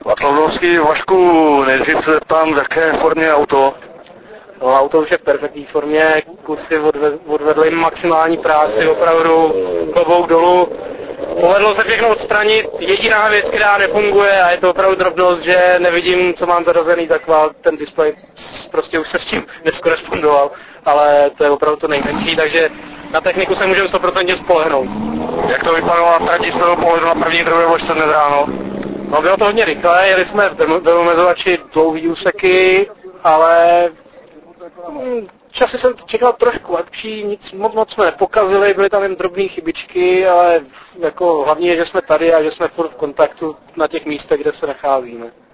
Václavovský, Vašku, nejdřív se zeptám, v jaké formě je auto? No, auto už je v perfektní formě, kluci odvedli maximální práci, opravdu klobouk dolů. Povedlo se všechno odstranit, jediná věc, která nefunguje a je to opravdu drobnost, že nevidím, co mám zarozený, tak ten displej prostě už se s tím neskorespondoval, ale to je opravdu to nejmenší, takže na techniku se můžeme 100% spolehnout. Jak to vypadalo na trati z toho pohledu na první druhé vožce dnes ráno? No, bylo to hodně rychle, jeli jsme v omezovači dlouhý úseky, ale časy jsem čekal trošku lepší, nic moc jsme nepokazili, byly tam jen drobné chybičky, ale jako hlavně je, že jsme tady a že jsme furt v kontaktu na těch místech, kde se nacházíme.